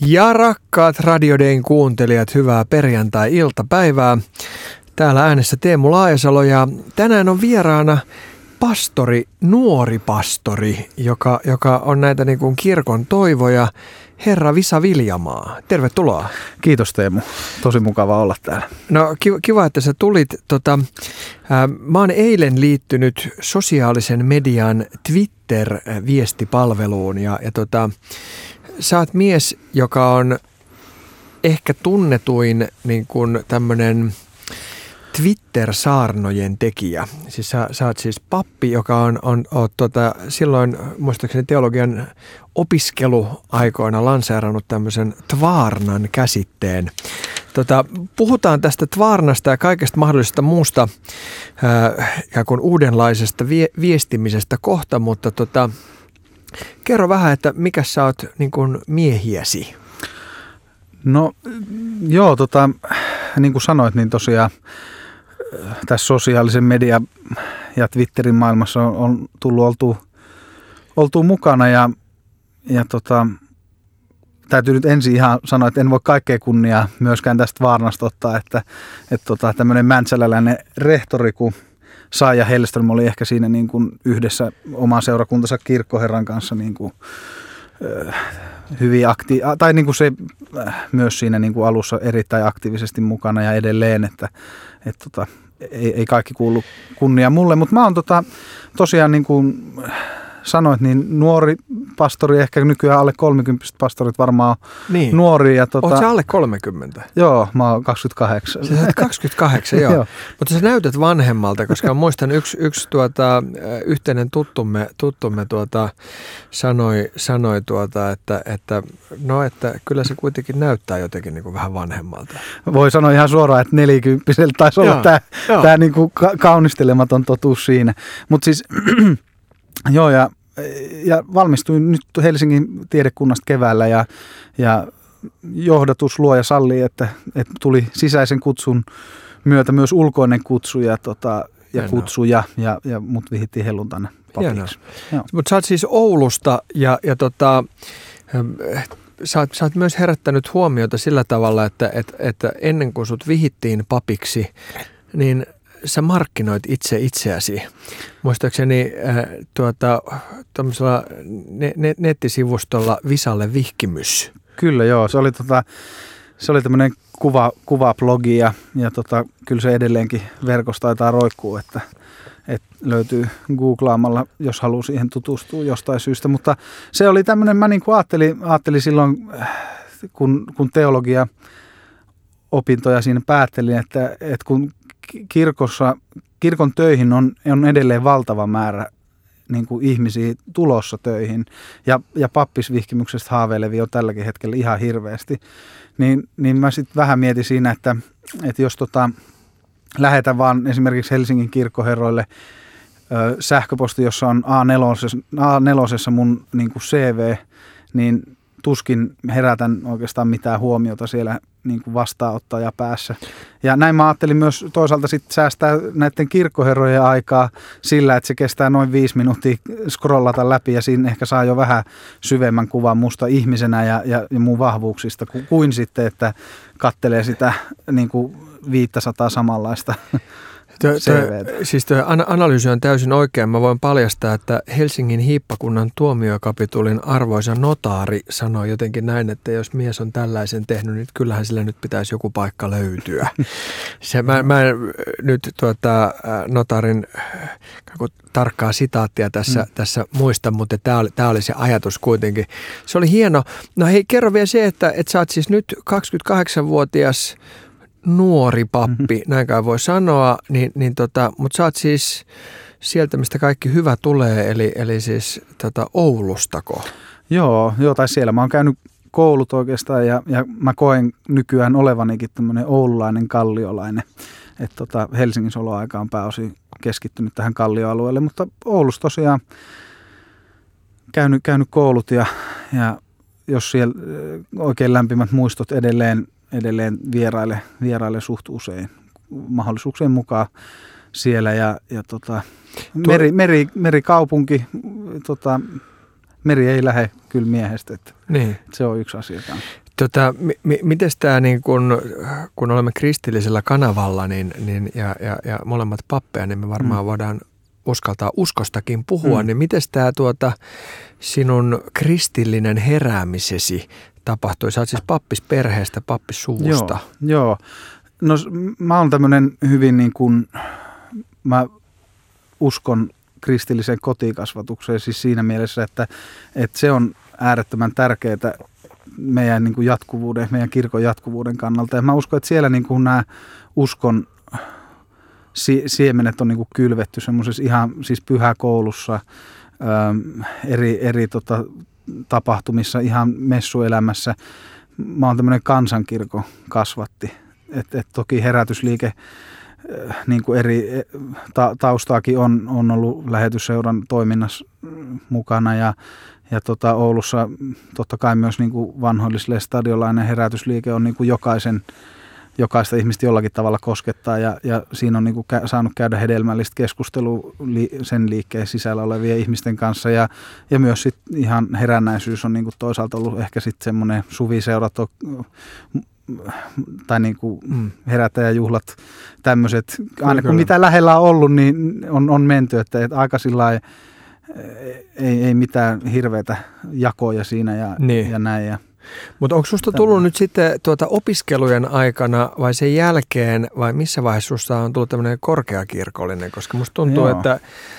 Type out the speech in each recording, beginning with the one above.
Ja rakkaat Radio Dayn kuuntelijat, hyvää perjantai-iltapäivää. Täällä äänessä Teemu Laajasalo ja tänään on vieraana pastori, nuori pastori, joka on näitä niin kuin kirkon toivoja, herra Visa Viljamaa. Tervetuloa. Kiitos Teemu, tosi mukava olla täällä. No kiva, että sä tulit. Mä oon eilen liittynyt sosiaalisen median Twitter-viestipalveluun ja sä oot mies, joka on ehkä tunnetuin niin kuin tämmönen Twitter-saarnojen tekijä. Siis sä oot siis pappi, joka on silloin muistaakseni teologian opiskeluaikoina lanseerannut tämmöisen tvaarnan käsitteen. Puhutaan tästä tvaarnasta ja kaikesta mahdollisesta muusta ikään kuin uudenlaisesta viestimisestä kohta, mutta kerro vähän, että mikä sä oot niin kuin miehiäsi? No joo, niin kuin sanoit, niin tosiaan tässä sosiaalisen median ja Twitterin maailmassa on tullut oltua mukana ja täytyy nyt ensin ihan sanoa, että en voi kaikkea kunniaa myöskään tästä vaarnasta ottaa, että tämmöinen mäntsäläläinen rehtori kuin Saija Hellström oli ehkä siinä niin kuin yhdessä oman seurakuntansa kirkkoherran kanssa niin kuin, hyvin tai niin kuin se myös siinä niin kuin alussa erittäin aktiivisesti mukana ja edelleen, että ei kaikki kuulu kunnia mulle, mutta mä oon tosiaan niin kuin sanoit, niin nuori pastori, ehkä nykyään alle 30 pastorit varmaan on niin nuori. Oot sä alle 30? Joo, mä oon 28. Sä oot 28, joo. Mutta sä näytät vanhemmalta, koska muistan yksi yhteinen tuttumme sanoi että kyllä se kuitenkin näyttää jotenkin niin kuin vähän vanhemmalta. Voi sanoa ihan suoraan, että 40-vuotiaalla taisi olla tämä niin kuin kaunistelematon totuus siinä. Mutta siis joo, ja valmistuin nyt Helsingin tiedekunnasta keväällä ja johdatus luo ja sallii, että tuli sisäisen kutsun myötä myös ulkoinen kutsu ja mut vihittiin helluntaina papiksi. Mutta sä oot siis Oulusta ja sä oot myös herättänyt huomiota sillä tavalla, että ennen kuin sut vihittiin papiksi, niin sä markkinoit itseäsi. Muistaakseni tämmöisellä nettisivustolla Visalle vihkimys. Kyllä joo, se oli tämmöinen kuvablogi ja kyllä se edelleenkin verkosta taitaa roikkuu, että löytyy googlaamalla, jos haluaa siihen tutustua jostain syystä. Mutta se oli tämmöinen, mä niin kuin ajattelin silloin, kun teologia opintoja siinä päättelin, että kun kirkon töihin on edelleen valtava määrä niin kuin ihmisiä tulossa töihin ja pappisvihkimyksestä haaveilevia on tälläkin hetkellä ihan hirveästi, niin mä sitten vähän mietin siinä, että jos lähetän vaan esimerkiksi Helsingin kirkkoherroille sähköposti, jossa on A4 mun niin kuin CV, niin tuskin herätän oikeastaan mitään huomiota siellä niin kuin vastaanottaja päässä. Ja näin mä ajattelin myös toisaalta sit säästää näiden kirkkoherrojen aikaa sillä, että se kestää noin 5 minuuttia scrollata läpi ja siinä ehkä saa jo vähän syvemmän kuvan musta ihmisenä ja mun vahvuuksista kuin sitten, että kattelee sitä niin kuin 500 samanlaista. Siis tuo analyysi on täysin oikein. Mä voin paljastaa, että Helsingin hiippakunnan tuomiokapitulin arvoisa notaari sanoi jotenkin näin, että jos mies on tällaisen tehnyt, niin kyllähän sillä nyt pitäisi joku paikka löytyä. Mä en nyt notaarin tarkkaa sitaattia tässä muista, mutta tämä oli se ajatus kuitenkin. Se oli hieno. No hei, kerro vielä se, että sä oot siis nyt 28-vuotias nuori pappi, näinkään voi sanoa, mutta sä oot siis sieltä, mistä kaikki hyvä tulee, eli siis Oulustako? Joo, tai siellä mä oon käynyt koulut oikeastaan ja mä koen nykyään olevanikin tämmöinen oululainen kalliolainen, että Helsingin soloaika on pääosin keskittynyt tähän kallioalueelle, mutta Oulussa tosiaan käynyt koulut ja jos siellä oikein lämpimät muistot edelleen vieraille suht usein mahdollisuuksien mukaan siellä ja merikaupunki, meri ei lähde kyllä miehestä, että niin. Se on yksi asia. Miten tämä, niin kun olemme kristillisellä kanavalla ja molemmat pappeja, niin me varmaan voidaan uskaltaa uskostakin puhua, niin miten tämä sinun kristillinen heräämisesi tapahtui? Sä oot siis pappisperheestä, pappissuvusta. Joo. No mä oon tämmöinen hyvin niin kuin, mä uskon kristilliseen kotikasvatukseen siis siinä mielessä, että se on äärettömän tärkeää meidän niin kuin jatkuvuuden, meidän kirkon jatkuvuuden kannalta. Ja mä uskon, että siellä niin kuin nämä uskon siemenet on niin kuin kylvetty semmoisessa ihan siis pyhäkoulussa, eri tapahtumissa, ihan messuelämässä. Mä oon tämmöinen kansankirkon kasvatti. Et toki herätysliike niin kuin eri taustaakin on ollut Lähetysseuran toiminnassa mukana ja Oulussa totta kai myös niin kuin vanhoilliselle stadiolainen herätysliike on niin kuin jokaista ihmistä jollakin tavalla koskettaa ja siinä on niin kuin saanut käydä hedelmällistä keskustelua sen liikkeen sisällä olevien ihmisten kanssa ja myös sit ihan herännäisyys on niin kuin toisaalta ollut ehkä sitten semmoinen suviseurat tai niin kuin herättäjäjuhlat, tämmöiset, aina kun mitä lähellä on ollut, niin on menty, että aika sillä ei mitään hirveätä jakoja siinä ja näin. Mutta onko susta tullut nyt sitten opiskelujen aikana vai sen jälkeen, vai missä vaiheessa susta on tullut tämmöinen korkeakirkollinen, koska musta tuntuu, että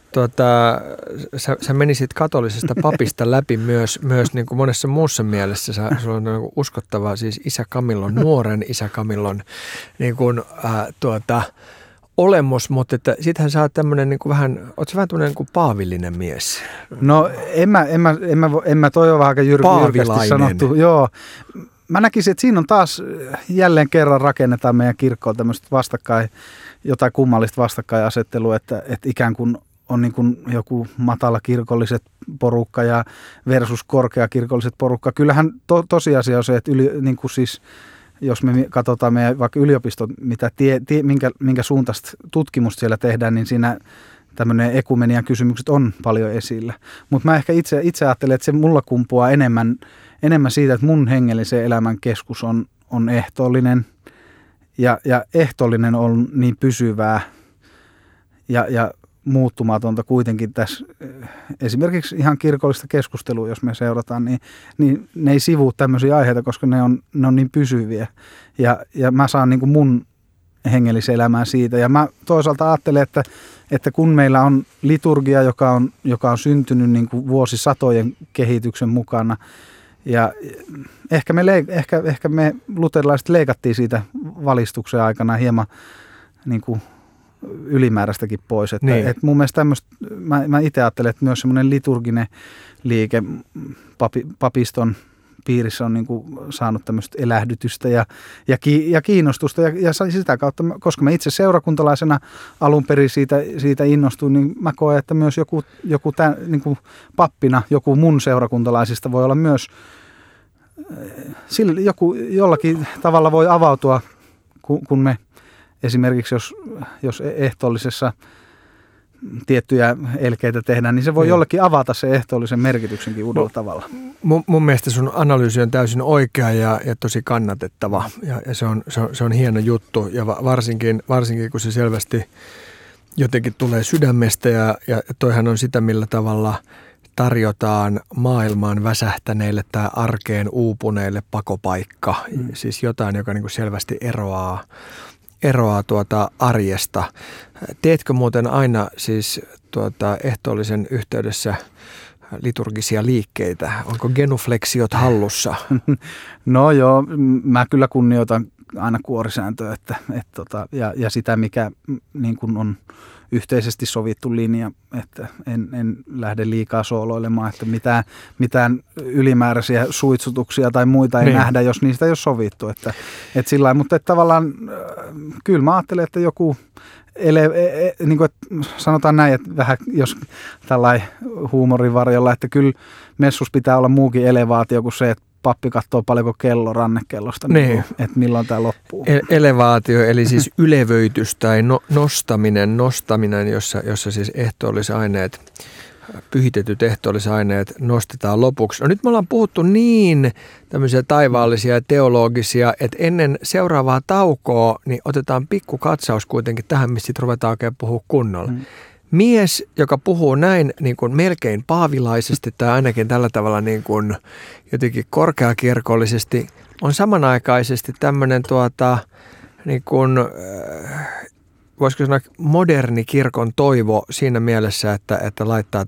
sä menisit katolisesta papista läpi myös niin kuin monessa muussa mielessä. Sulla on niin kuin uskottava siis isä Camillon, nuoren isä Camillon niin kuin, olemus, mutta sittenhän sä oot tämmöinen niin kuin oot sä vähän tämmöinen niin kuin paavillinen mies? No en mä toi ole vähän aika jyrkästi sanottu. Joo. Mä näkisin, että siinä on taas jälleen kerran rakennetaan meidän kirkkoon tämmöistä jotain kummallista vastakkainasettelua, että ikään kuin on niin kuin joku matalakirkolliset porukka ja versus korkeakirkolliset porukka. Kyllähän tosiasia on se, että niin kuin siis, jos me katsotaan meidän vaikka yliopiston, minkä suuntaista tutkimusta siellä tehdään, niin siinä tämmöinen ekumenian kysymykset on paljon esillä. Mutta mä ehkä itse ajattelen, että se mulla kumpuaa enemmän siitä, että mun hengellisen elämän keskus on ehtoollinen ja ehtoollinen on niin pysyvää ja muuttumatonta kuitenkin tässä, esimerkiksi ihan kirkollista keskustelua, jos me seurataan, niin ne ei sivua tämmöisiä aiheita, koska ne on niin pysyviä. Ja mä saan niin kuin mun hengellisen elämää siitä. Ja mä toisaalta ajattelen, että kun meillä on liturgia, joka on syntynyt niin kuin vuosisatojen kehityksen mukana, ja ehkä me luterilaiset leikattiin siitä valistuksen aikana hieman niin kuin ylimääräistäkin pois. Että mun mielestä tämmöistä, mä itse ajattelen, että myös semmoinen liturginen liike papiston piirissä on niin kuin saanut tämmöistä elähdytystä ja kiinnostusta. Ja sitä kautta, koska mä itse seurakuntalaisena alun perin siitä innostuin, niin mä koen, että myös joku niin kuin pappina, joku mun seurakuntalaisista voi olla myös, jollakin tavalla voi avautua, kun me esimerkiksi jos ehtoollisessa tiettyjä elkeitä tehdään, niin se voi jollekin avata se ehtoollisen merkityksenkin uudella tavalla. Mun mielestä sun analyysi on täysin oikea ja tosi kannatettava ja se on hieno juttu ja varsinkin kun se selvästi jotenkin tulee sydämestä ja toihan on sitä, millä tavalla tarjotaan maailmaan väsähtäneille tai arkeen uupuneille pakopaikka, siis jotain, joka niin kuin selvästi eroaa arjesta. Teetkö muuten aina siis ehtoollisen yhteydessä liturgisia liikkeitä? Onko genufleksiot hallussa? No joo, mä kyllä kunnioitan aina kuorisääntöä ja sitä, mikä niin kuin on yhteisesti sovittu linja, että en lähde liikaa sooloilemaan, että mitään ylimääräisiä suitsutuksia tai muita ei nähdä, jos niistä ei ole sovittu. Että sillä mutta että tavallaan kyllä mä ajattelen, että joku niin kuin, sanotaan näin, että vähän jos tällainen huumorin varjolla, että kyllä messus pitää olla muukin elevaatio kuin se, että pappi katsoo paljonko kello rannekellosta, niin että milloin tämä loppuu. Elevaatio, eli siis ylevöitys tai nostaminen, jossa siis ehtoollisaineet pyhitetyt ehtoollisaineet nostetaan lopuksi. No nyt me ollaan puhuttu niin tämmöisiä taivaallisia ja teologisia, että ennen seuraavaa taukoa niin otetaan pikku katsaus kuitenkin tähän, mistä sitten ruvetaan oikein puhua kunnolla. Mies, joka puhuu näin niin kuin melkein paavilaisesti tai ainakin tällä tavalla niin kuin jotenkin korkeakirkollisesti, on samanaikaisesti tämmöinen niin kuin, voisiko sanoa moderni kirkon toivo siinä mielessä, että laittaa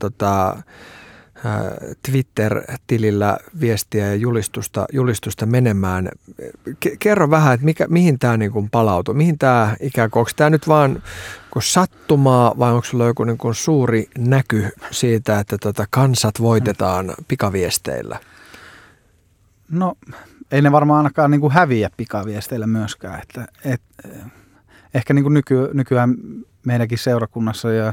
Twitter-tilillä viestiä ja julistusta menemään. Kerro vähän, että mihin tämä niin kuin palautuu, mihin tämä ikään kuin, onko tämä nyt vaan sattumaa vai onko sulla joku niin kuin suuri näky siitä, että kansat voitetaan pikaviesteillä? No ei ne varmaan ainakaan niin kuin häviä pikaviesteillä myöskään, ehkä niin kuin nykyään meidänkin seurakunnassa ja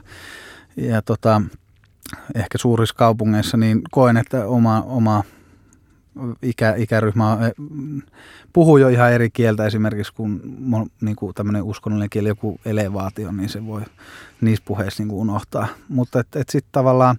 ehkä suurissa kaupungeissa, niin koen, että oma ikäryhmä puhuu jo ihan eri kieltä esimerkiksi kuin niin tämmöinen uskonnollinen kieli, joku elevaatio, niin se voi niissä puheissa niin kuin unohtaa. Mutta sitten tavallaan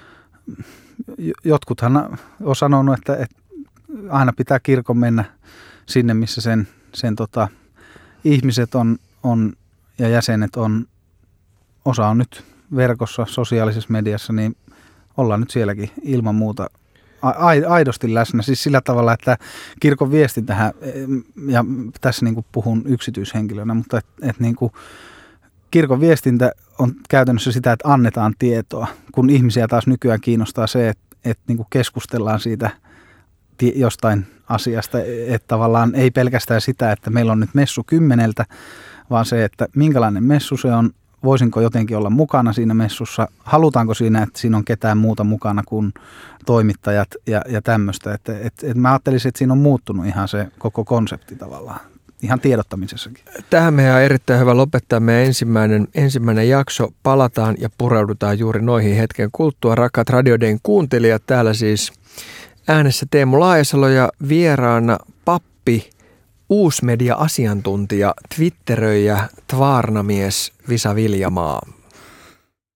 jotkuthan on sanonut, että aina pitää kirkon mennä sinne, missä sen ihmiset on ja jäsenet on, osa on nyt verkossa, sosiaalisessa mediassa, niin ollaan nyt sielläkin ilman muuta aidosti läsnä. Siis sillä tavalla, että kirkon viestintähän, ja tässä niin kuin puhun yksityishenkilönä, mutta että niin kuin kirkon viestintä on käytännössä sitä, että annetaan tietoa, kun ihmisiä taas nykyään kiinnostaa se, että niin kuin keskustellaan siitä jostain asiasta, että tavallaan ei pelkästään sitä, että meillä on nyt messu 10, vaan se, että minkälainen messu se on, voisinko jotenkin olla mukana siinä messussa, halutaanko siinä, että siinä on ketään muuta mukana kuin toimittajat ja tämmöistä. Että mä ajattelisin, että siinä on muuttunut ihan se koko konsepti tavallaan, ihan tiedottamisessakin. Tähän meidän on erittäin hyvä lopettaa meidän ensimmäinen jakso. Palataan ja pureudutaan juuri noihin hetken kuluttua. Rakkaat Radio Dayn kuuntelijat, täällä siis äänessä Teemu Laajasalo ja vieraana pappi, uusmedia-asiantuntija, twitteröijä, tvaarnamies Visa Viljamaa.